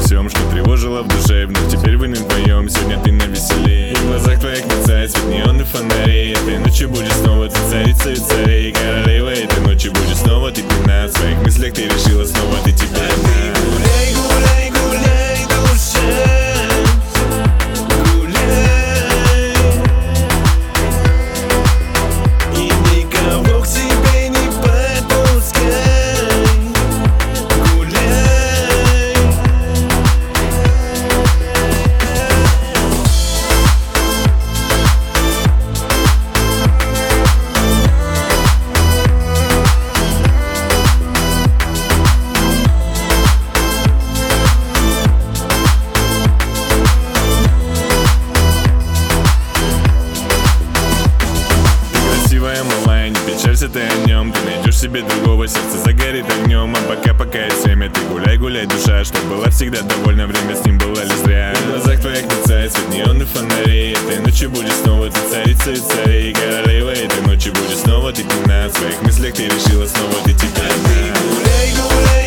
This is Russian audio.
всем, что тревожило в душе. Вновь теперь вы вдвоем, сегодня ты навеселее. В глазах твоих мерцает свет неонных фонарей. Этой ночью будешь снова ты царица и царей. Королева этой ночи будет снова ты пина. В своих мыслях ты решила снова ты теперь одна. Гуляй, гуляй, гуляй, душа. Печалься ты о нем, ты найдешь себе другого, сердце загорит огнем. А пока есть время, ты гуляй, гуляй, душа, чтоб была всегда довольна, время с ним было ли зря. В глазах твоих мерцает свет неонных фонарей. Этой ночью будет снова ты царица и царей. Королева этой ночи будет снова ты пина. В своих мыслях ты решила снова ты теперь одна. Гуляй, гуляй.